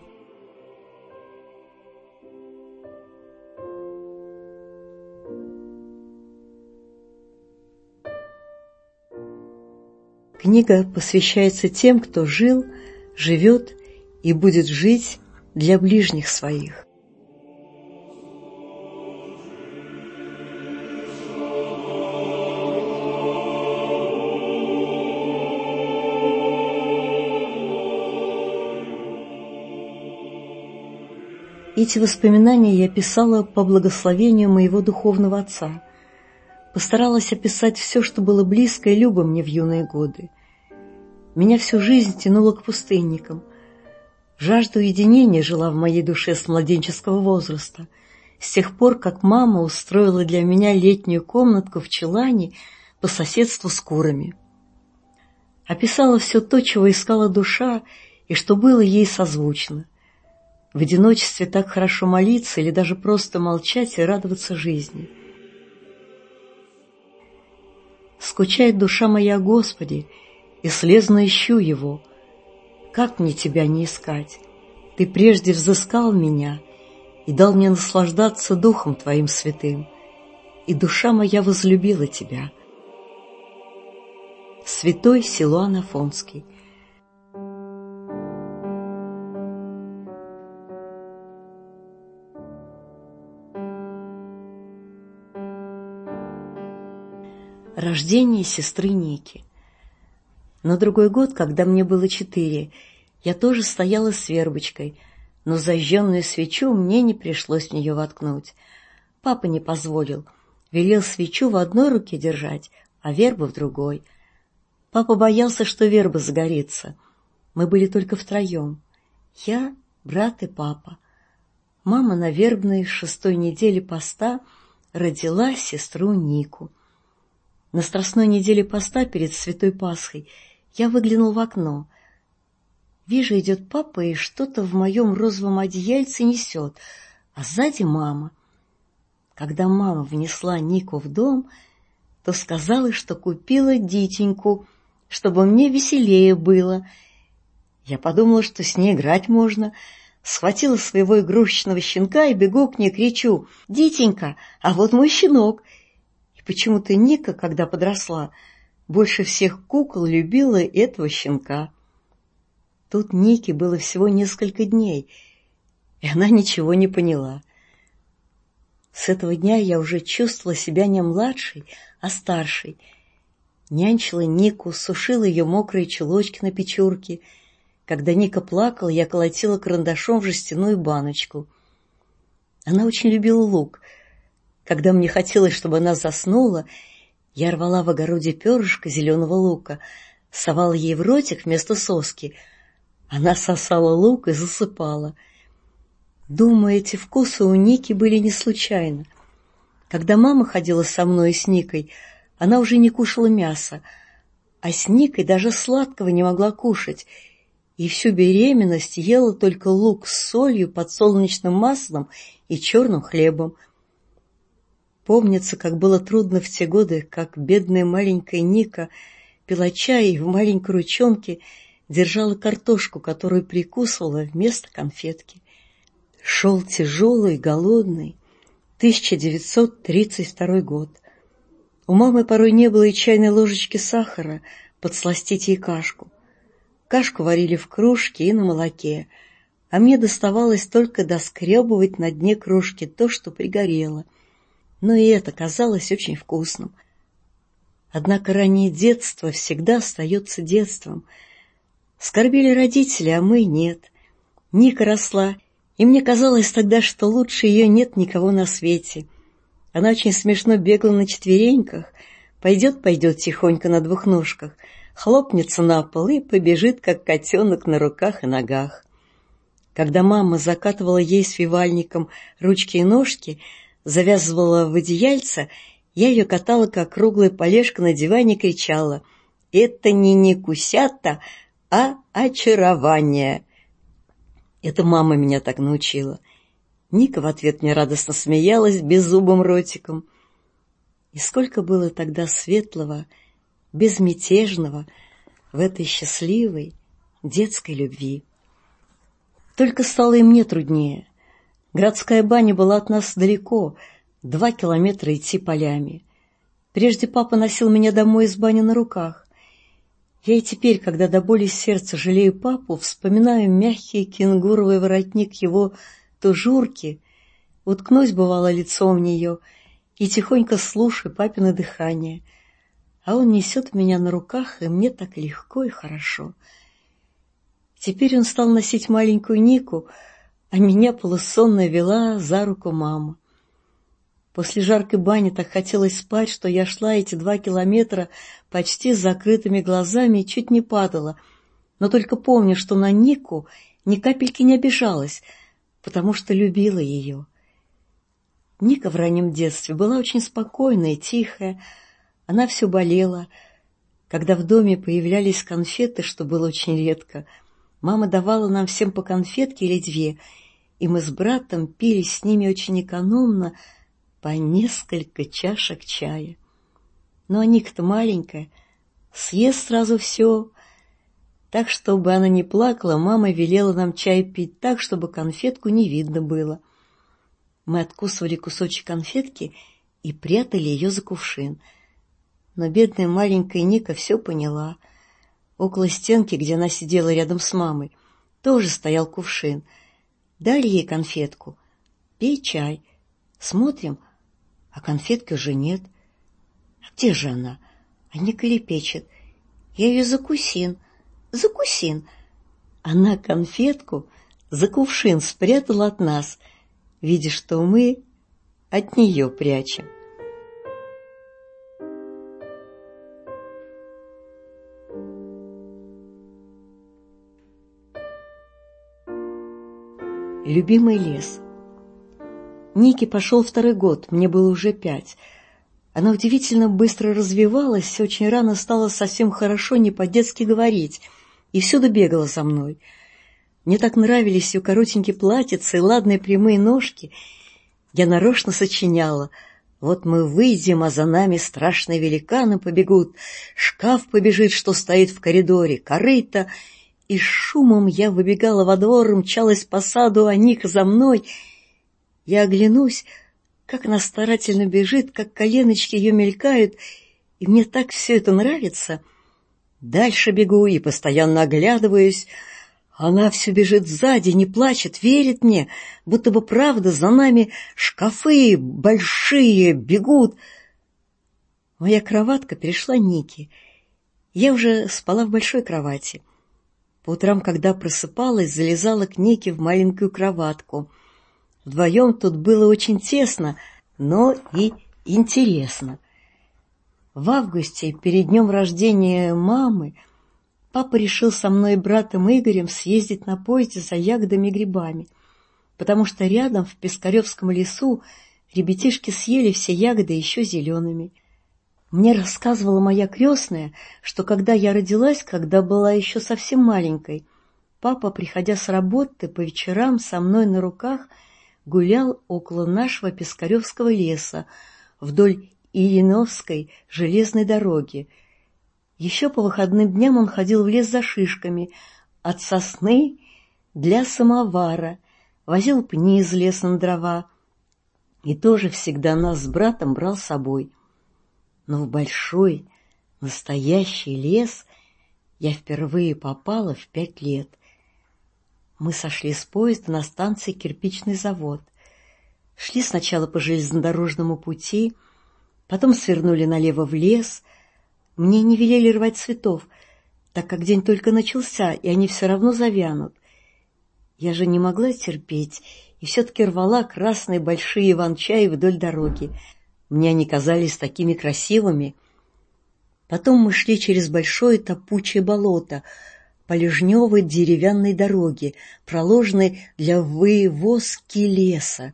Книга посвящается тем, кто жил, живет и будет жить для ближних своих. Эти воспоминания я писала по благословению моего духовного отца. Постаралась описать все, что было близко и любо мне в юные годы. Меня всю жизнь тянуло к пустынникам. Жажда уединения жила в моей душе с младенческого возраста, с тех пор, как мама устроила для меня летнюю комнатку в чулане по соседству с курами. Описала все то, чего искала душа, и что было ей созвучно. В одиночестве так хорошо молиться или даже просто молчать и радоваться жизни. Скучает душа моя, Господи, и слезно ищу Его. Как мне Тебя не искать? Ты прежде взыскал меня и дал мне наслаждаться Духом Твоим святым, и душа моя возлюбила Тебя. Святой Силуан Афонский. Рождение сестры Ники. На другой год, когда мне было 4, я тоже стояла с вербочкой, но зажженную свечу мне не пришлось в нее воткнуть. Папа не позволил, велел свечу в одной руке держать, а вербу в другой. Папа боялся, что верба загорится. Мы были только втроем. Я, брат и папа. Мама на вербной 6-й неделе поста родила сестру Нику. На Страстной неделе поста перед Святой Пасхой я выглянул в окно. Вижу, идет папа и что-то в моем розовом одеяльце несет, а сзади мама. Когда мама внесла Нику в дом, то сказала, что купила дитеньку, чтобы мне веселее было. Я подумала, что с ней играть можно, схватила своего игрушечного щенка и бегу к ней, кричу: «Дитенька, а вот мой щенок!» И почему-то Ника, когда подросла, больше всех кукол любила этого щенка. Тут Нике было всего несколько дней, и она ничего не поняла. С этого дня я уже чувствовала себя не младшей, а старшей. Нянчила Нику, сушила ее мокрые чулочки на печурке. Когда Ника плакала, я колотила карандашом в жестяную баночку. Она очень любила лук. Когда мне хотелось, чтобы она заснула, я рвала в огороде перышко зеленого лука, совала ей в ротик вместо соски. Она сосала лук и засыпала. Думаю, эти вкусы у Ники были не случайно. Когда мама ходила со мной и с Никой, она уже не кушала мясо, а с Никой даже сладкого не могла кушать, и всю беременность ела только лук с солью, подсолнечным маслом и черным хлебом. Помнится, как было трудно в те годы, как бедная маленькая Ника пила чай и в маленькой ручонке держала картошку, которую прикусывала вместо конфетки. Шел тяжелый, голодный 1932 год. У мамы порой не было и чайной ложечки сахара подсластить ей кашку. Кашку варили в кружке и на молоке, а мне доставалось только доскребывать на дне кружки то, что пригорело. Но и это казалось очень вкусным. Однако раннее детство всегда остается детством. Скорбели родители, а мы нет. Ника росла, и мне казалось тогда, что лучше ее нет никого на свете. Она очень смешно бегала на четвереньках, пойдет тихонько на двух ножках, хлопнется на пол и побежит, как котенок, на руках и ногах. Когда мама закатывала ей свивальником ручки и ножки, завязывала в одеяльце, я ее катала, как круглая полежка на диване, и кричала: «Это не Никусята, а очарование!» Это мама меня так научила. Ника в ответ мне радостно смеялась беззубым ротиком. И сколько было тогда светлого, безмятежного в этой счастливой детской любви. Только стало и мне труднее. Городская баня была от нас далеко, 2 километра идти полями. Прежде папа носил меня домой из бани на руках. Я и теперь, когда до боли сердца жалею папу, вспоминаю мягкий кенгуровый воротник его тужурки, уткнусь, бывало, лицом в нее и тихонько слушаю папино дыхание. А он несет меня на руках, и мне так легко и хорошо. Теперь он стал носить маленькую Нику, а меня полусонно вела за руку мама. После жаркой бани так хотелось спать, что я шла эти 2 километра почти с закрытыми глазами и чуть не падала, но только помню, что на Нику ни капельки не обижалась, потому что любила ее. Ника в раннем детстве была очень спокойная и тихая, она все болела. Когда в доме появлялись конфеты, что было очень редко, мама давала нам всем по конфетке или 2, и мы с братом пили с ними очень экономно, по несколько чашек чая. Но Ника-то маленькая, съест сразу все. Так, чтобы она не плакала, мама велела нам чай пить так, чтобы конфетку не видно было. Мы откусывали кусочек конфетки и прятали ее за кувшин. Но бедная маленькая Ника все поняла. Около стенки, где она сидела рядом с мамой, тоже стоял кувшин. Дали ей конфетку. «Пей чай». Смотрим, а конфетки уже нет. А где же она? А Ника лепечет: «Я ее закусин, закусин». Она конфетку за кувшин спрятала от нас, видя, что мы от нее прячем. Любимый лес. Нике пошел 2-й год, мне было уже 5. Она удивительно быстро развивалась, очень рано стала совсем хорошо, не по-детски говорить, и всюду бегала за мной. Мне так нравились ее коротенькие платьицы и ладные прямые ножки. Я нарочно сочиняла: вот мы выйдем, а за нами страшные великаны побегут, шкаф побежит, что стоит в коридоре, корыто. И с шумом я выбегала во двор, мчалась по саду, а Ника за мной. Я оглянусь, как она старательно бежит, как коленочки ее мелькают, и мне так все это нравится. Дальше бегу и постоянно оглядываюсь. Она все бежит сзади, не плачет, верит мне, будто бы правда за нами шкафы большие бегут. Моя кроватка перешла Нике. Я уже спала в большой кровати. По утрам, когда просыпалась, залезала к Нике в маленькую кроватку. Вдвоем тут было очень тесно, но и интересно. В августе, перед днем рождения мамы, папа решил со мной и братом Игорем съездить на поезде за ягодами и грибами, потому что рядом, в Пискаревском лесу, ребятишки съели все ягоды еще зелеными. Мне рассказывала моя крестная, что когда я родилась, когда была еще совсем маленькой, папа, приходя с работы, по вечерам со мной на руках гулял около нашего Пискаревского леса вдоль Ильиновской железной дороги. Еще по выходным дням он ходил в лес за шишками, от сосны для самовара, возил пни из леса на дрова и тоже всегда нас с братом брал с собой. Но в большой, настоящий лес я впервые попала в 5 лет. Мы сошли с поезда на станции «Кирпичный завод». Шли сначала по железнодорожному пути, потом свернули налево в лес. Мне не велели рвать цветов, так как день только начался, и они все равно завянут. Я же не могла терпеть, и все-таки рвала красные большие иван-чаи вдоль дороги. Мне они казались такими красивыми. Потом мы шли через большое топучее болото по лежневой деревянной дороге, проложенной для вывозки леса.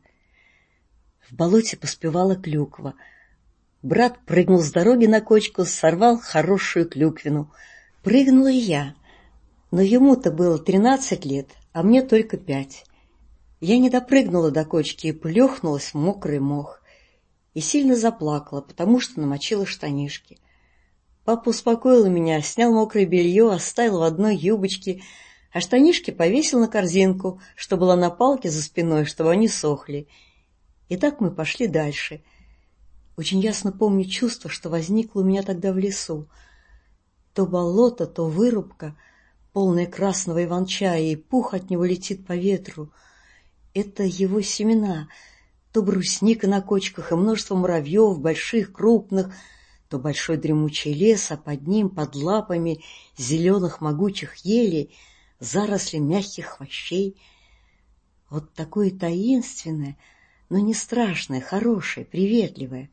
В болоте поспевала клюква. Брат прыгнул с дороги на кочку, сорвал хорошую клюквину. Прыгнула и я, но ему-то было 13 лет, а мне только 5. Я не допрыгнула до кочки и плюхнулась в мокрый мох. И сильно заплакала, потому что намочила штанишки. Папа успокоил меня, снял мокрое белье, оставил в одной юбочке, а штанишки повесил на корзинку, что была на палке за спиной, чтобы они сохли. И так мы пошли дальше. Очень ясно помню чувство, что возникло у меня тогда в лесу. То болото, то вырубка, полная красного иван-чая, и пух от него летит по ветру. Это его семена, то брусника на кочках и множество муравьев, больших, крупных, то большой дремучий лес, а под ним, под лапами зеленых могучих елей, заросли мягких хвощей. Вот такое таинственное, но не страшное, хорошее, приветливое.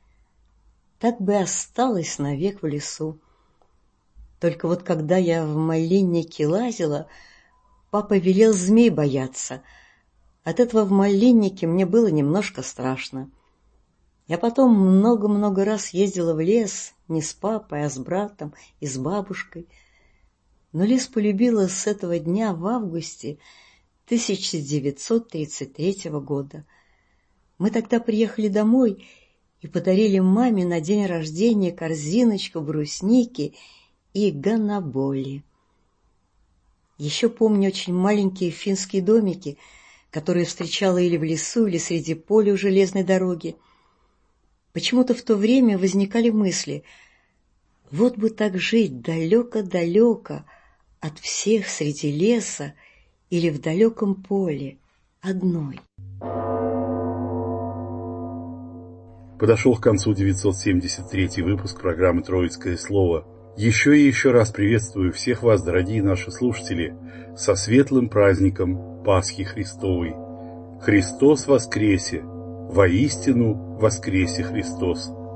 Так бы и осталось навек в лесу. Только вот когда я в малиннике лазила, папа велел змей бояться. От этого в малиннике мне было немножко страшно. Я потом много-много раз ездила в лес, не с папой, а с братом и с бабушкой. Но лес полюбила с этого дня в августе 1933 года. Мы тогда приехали домой и подарили маме на день рождения корзиночку брусники и гоноболи. Еще помню очень маленькие финские домики, которые встречала или в лесу, или среди поля у железной дороги. Почему-то в то время возникали мысли: вот бы так жить далеко-далеко от всех среди леса или в далеком поле, одной. Подошел к концу 973-й выпуск программы «Троицкое слово». Еще и еще раз приветствую всех вас, дорогие наши слушатели, со светлым праздником Пасхи Христовой. Христос воскресе! Воистину воскресе Христос!